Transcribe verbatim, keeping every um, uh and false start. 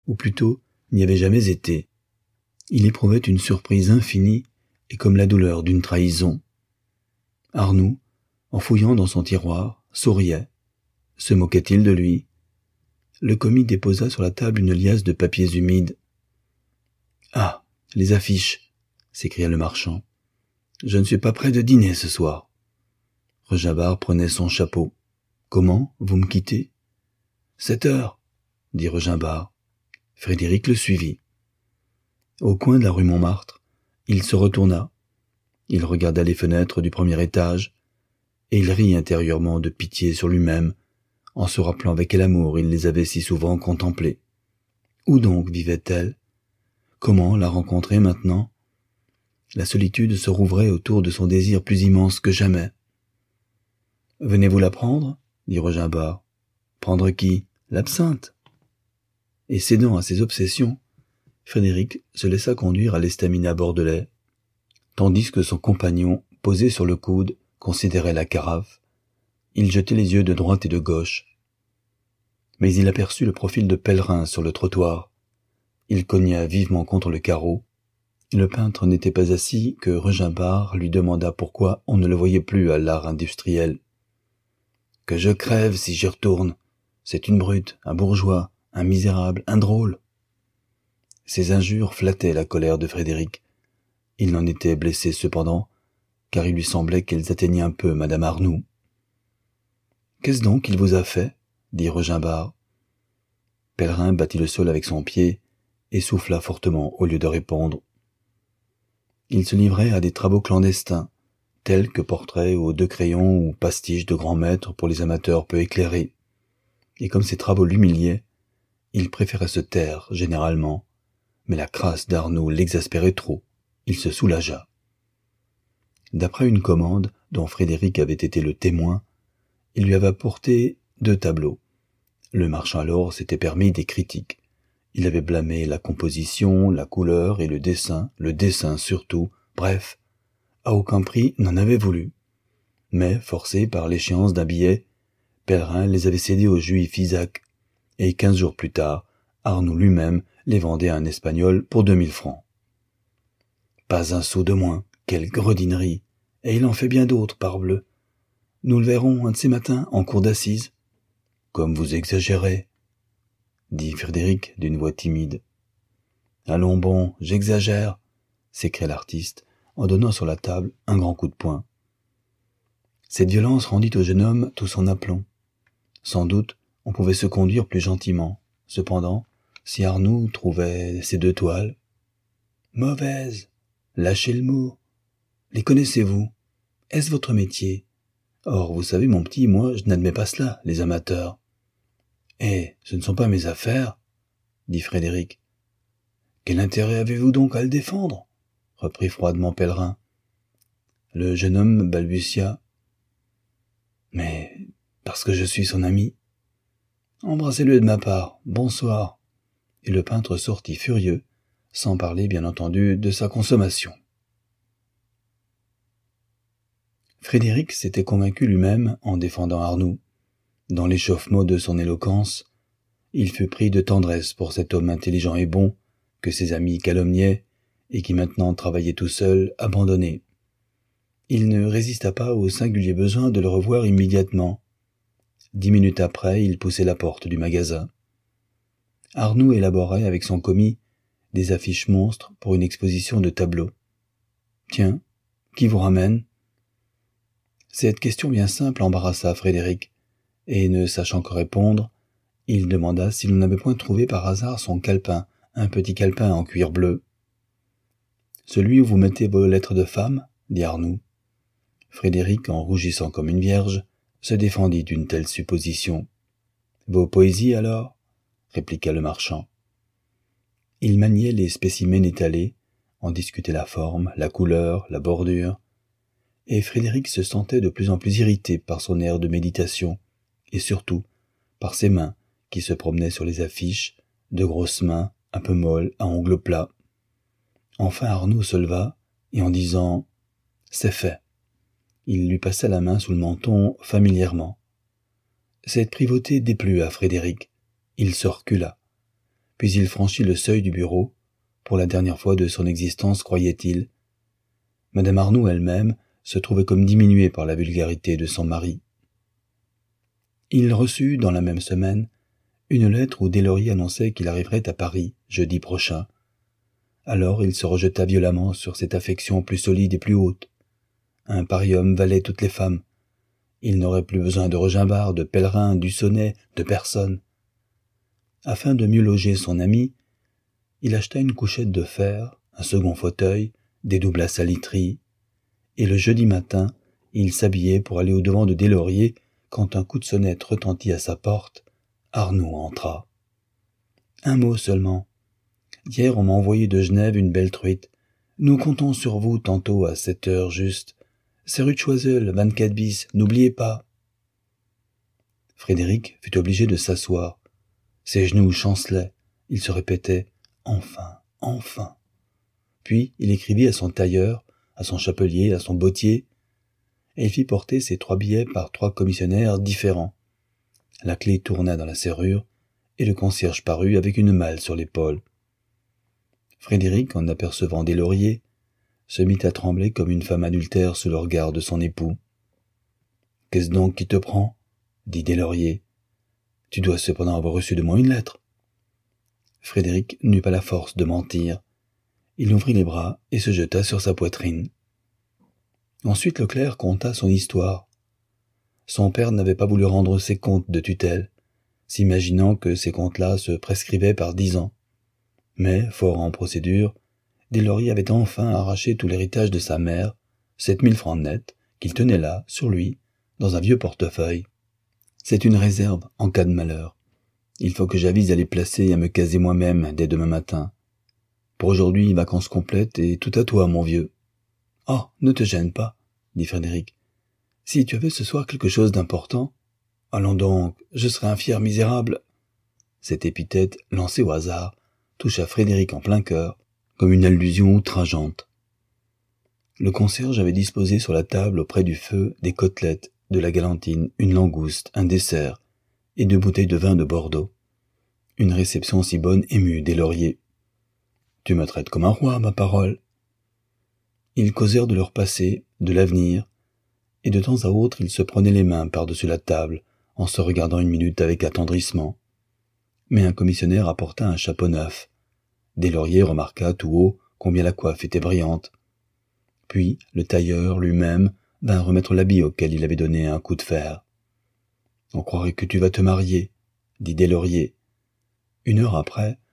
ou plutôt n'y avait jamais été. Il éprouvait une surprise infinie et comme la douleur d'une trahison. Arnoux, en fouillant dans son tiroir, souriait. Se moquait-il de lui? Le commis déposa sur la table une liasse de papiers humides. « Ah, les affiches !» s'écria le marchand. « Je ne suis pas prêt de dîner ce soir. » Regimbar prenait son chapeau. « Comment, vous me quittez ?»« Sept heures, » dit Regimbar. Frédéric le suivit. Au coin de la rue Montmartre, il se retourna. Il regarda les fenêtres du premier étage, et il rit intérieurement de pitié sur lui-même, en se rappelant avec quel amour il les avait si souvent contemplées. Où donc vivait-elle? Comment la rencontrer maintenant? La solitude se rouvrait autour de son désir plus immense que jamais. « Venez-vous la prendre ?» dit Regimbar. « Prendre qui? L'absinthe ?» Et cédant à ses obsessions, Frédéric se laissa conduire à l'estaminet bordelais, tandis que son compagnon, posé sur le coude, considérait la carafe. Il jetait les yeux de droite et de gauche. Mais il aperçut le profil de Pellerin sur le trottoir. Il cogna vivement contre le carreau. Le peintre n'était pas assis que Regimbar lui demanda pourquoi on ne le voyait plus à l'art industriel. « Que je crève si j'y retourne. C'est une brute, un bourgeois, un misérable, un drôle. » Ces injures flattaient la colère de Frédéric. Il n'en était blessé cependant, car il lui semblait qu'elles atteignaient un peu madame Arnoux. « Qu'est-ce donc qu'il vous a fait ?» dit Regimbar. Pellerin battit le sol avec son pied et souffla fortement au lieu de répondre. Il se livrait à des travaux clandestins, tels que portraits aux deux crayons ou pastiches de grands maîtres pour les amateurs peu éclairés. Et comme ces travaux l'humiliaient, il préférait se taire généralement, mais la crasse d'Arnoux l'exaspérait trop. Il se soulagea. D'après une commande dont Frédéric avait été le témoin, il lui avait apporté deux tableaux. Le marchand alors s'était permis des critiques. Il avait blâmé la composition, la couleur et le dessin, le dessin surtout, bref, à aucun prix n'en avait voulu. Mais, forcé par l'échéance d'un billet, Pellerin les avait cédés au juif Isaac, et quinze jours plus tard, Arnoux lui-même les vendait à un Espagnol pour deux mille francs. Pas un sou de moins, quelle gredinerie, et il en fait bien d'autres, parbleu. Nous le verrons un de ces matins en cour d'assises. Comme vous exagérez, dit Frédéric d'une voix timide. Allons bon, j'exagère, s'écria l'artiste, en donnant sur la table un grand coup de poing. Cette violence rendit au jeune homme tout son aplomb. Sans doute, on pouvait se conduire plus gentiment. Cependant, si Arnoux trouvait ces deux toiles... Mauvaises, lâchez le mot. Les connaissez-vous? Est-ce votre métier? Or, vous savez, mon petit, moi, je n'admets pas cela, les amateurs. Eh, ce ne sont pas mes affaires, dit Frédéric. Quel intérêt avez-vous donc à le défendre? Reprit froidement Pellerin. Le jeune homme balbutia. Mais parce que je suis son ami. Embrassez-le de ma part, bonsoir. Et le peintre sortit furieux, sans parler bien entendu de sa consommation. Frédéric s'était convaincu lui-même en défendant Arnoux. Dans l'échauffement de son éloquence, il fut pris de tendresse pour cet homme intelligent et bon que ses amis calomniaient et qui maintenant travaillait tout seul, abandonné. Il ne résista pas au singulier besoin de le revoir immédiatement. Dix minutes après, il poussait la porte du magasin. Arnoux élaborait avec son commis des affiches monstres pour une exposition de tableaux. « Tiens, qui vous ramène ?» Cette question bien simple embarrassa Frédéric, et ne sachant que répondre, il demanda si l'on n'avait point trouvé par hasard son calepin, un petit calepin en cuir bleu. « Celui où vous mettez vos lettres de femme ?» dit Arnoux. Frédéric, en rougissant comme une vierge, se défendit d'une telle supposition. « Vos poésies, alors ?» répliqua le marchand. Il maniait les spécimens étalés, en discutait la forme, la couleur, la bordure, et Frédéric se sentait de plus en plus irrité par son air de méditation, et surtout par ses mains qui se promenaient sur les affiches, de grosses mains, un peu molles, à ongles plats. Enfin Arnoux se leva, et en disant « C'est fait », il lui passa la main sous le menton familièrement. Cette privauté déplut à Frédéric. Il se recula. Puis il franchit le seuil du bureau, pour la dernière fois de son existence, croyait-il. Madame Arnoux elle-même se trouvait comme diminuée par la vulgarité de son mari. Il reçut, dans la même semaine, une lettre où Deslauriers annonçait qu'il arriverait à Paris, jeudi prochain. Alors il se rejeta violemment sur cette affection plus solide et plus haute. Un pareil homme valait toutes les femmes. Il n'aurait plus besoin de Regimbar, de Pèlerin, du Sonnet, de personne. Afin de mieux loger son ami, il acheta une couchette de fer, un second fauteuil, dédoubla sa literie, et le jeudi matin, il s'habillait pour aller au-devant de Deslauriers quand un coup de sonnette retentit à sa porte. Arnoux entra. Un mot seulement. Hier, on m'a envoyé de Genève une belle truite. Nous comptons sur vous tantôt à sept heures juste. C'est rue de Choiseul, vingt-quatre bis, n'oubliez pas. Frédéric fut obligé de s'asseoir. Ses genoux chancelaient. Il se répétait « Enfin, enfin ». Puis il écrivit à son tailleur, à son chapelier, à son bottier, et il fit porter ses trois billets par trois commissionnaires différents. La clé tourna dans la serrure, et le concierge parut avec une malle sur l'épaule. Frédéric, en apercevant Deslauriers, se mit à trembler comme une femme adultère sous le regard de son époux. « Qu'est-ce donc qui te prend ?» dit Deslauriers. « Tu dois cependant avoir reçu de moi une lettre. » Frédéric n'eut pas la force de mentir. Il ouvrit les bras et se jeta sur sa poitrine. Ensuite le clerc conta son histoire. Son père n'avait pas voulu rendre ses comptes de tutelle, s'imaginant que ces comptes-là se prescrivaient par dix ans. Mais, fort en procédure, Deslauriers avait enfin arraché tout l'héritage de sa mère, sept mille francs nets, qu'il tenait là, sur lui, dans un vieux portefeuille. C'est une réserve en cas de malheur. Il faut que j'avise à les placer et à me caser moi-même dès demain matin. Pour aujourd'hui, vacances complètes et tout à toi, mon vieux. « Oh, ne te gêne pas, » dit Frédéric. « Si tu avais ce soir quelque chose d'important... »« Allons donc, je serais un fier misérable. » Cette épithète, lancée au hasard, toucha Frédéric en plein cœur, comme une allusion outrageante. Le concierge avait disposé sur la table auprès du feu des côtelettes, de la galantine, une langouste, un dessert, et deux bouteilles de vin de Bordeaux. Une réception si bonne émut Deslauriers. « Tu me traites comme un roi, ma parole. » Ils causèrent de leur passé, de l'avenir, et de temps à autre ils se prenaient les mains par-dessus la table, en se regardant une minute avec attendrissement. Mais un commissionnaire apporta un chapeau neuf. Deslauriers remarqua tout haut combien la coiffe était brillante. Puis le tailleur lui-même vint remettre l'habit auquel il avait donné un coup de fer. « On croirait que tu vas te marier, » dit Deslauriers. Une heure après,